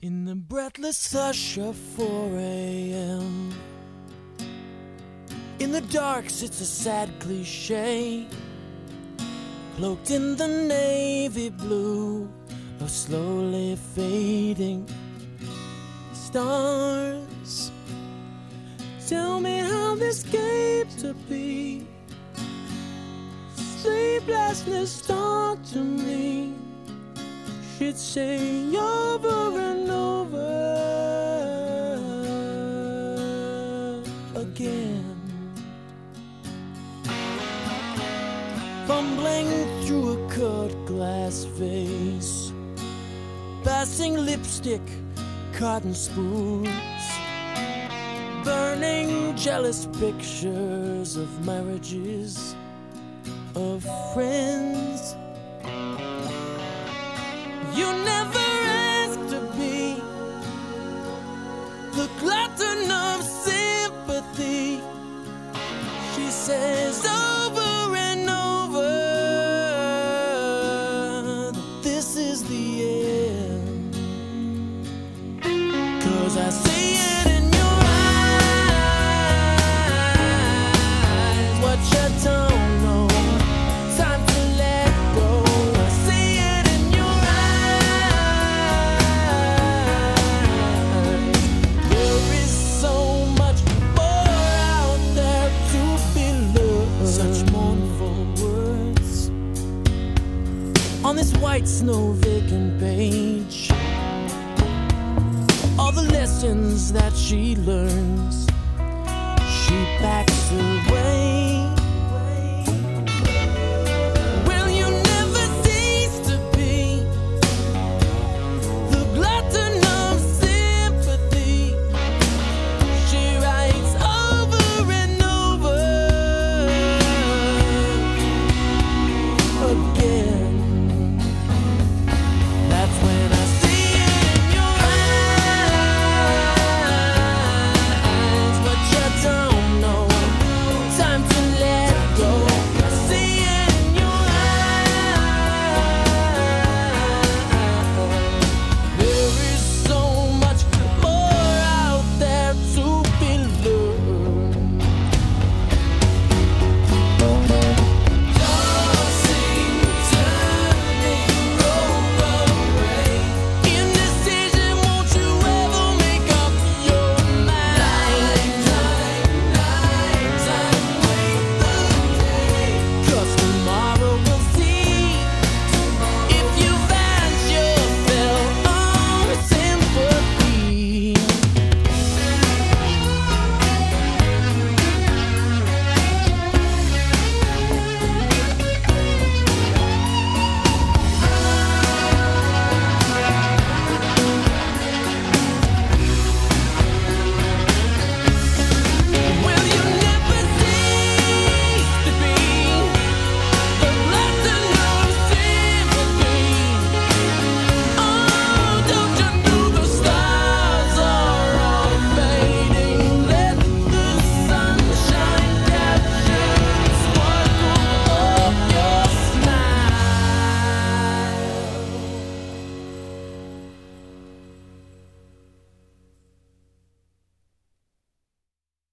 In the breathless hush of 4 a.m. In the dark sits a sad cliche, cloaked in the navy blue of slowly fading stars. Tell me how this came to be. Sleeplessness talk to me. She'd say over and over again, fumbling through a cut glass vase, passing lipstick, cotton spools, burning jealous pictures of marriages, of friends. You never asked to be the glutton of sympathy. She says over and over that this is the end. 'Cause I see it in your eyes, what you don't know. Time to let go. I see it in your eyes. There is so much more out there to be learned. Such mournful words on this white snow vacant page. All the lessons that she learns, she packs away.